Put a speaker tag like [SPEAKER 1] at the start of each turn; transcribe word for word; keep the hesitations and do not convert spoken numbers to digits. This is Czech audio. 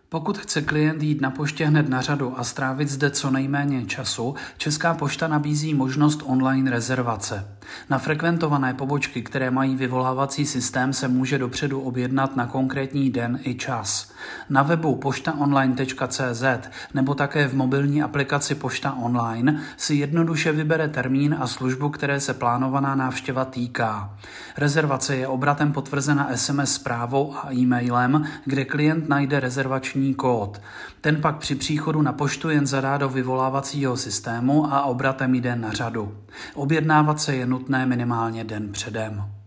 [SPEAKER 1] Pokud chce klient jít na poště hned na řadu a strávit zde co nejméně času, Česká pošta nabízí možnost online rezervace. Na frekventované pobočky, které mají vyvolávací systém, se může dopředu objednat na konkrétní den i čas. Na webu poštaonline tečka cé zet nebo také v mobilní aplikaci Pošta online si jednoduše vybere termín a službu, které se plánovaná návštěva týká. Rezervace je obratem potvrzena es em es zprávou a e-mailem, kde klient najde rezervační kód. Ten pak při příchodu na poštu jen zadá do vyvolávacího systému a obratem jde na řadu. Objednávat se je nutné minimálně den předem.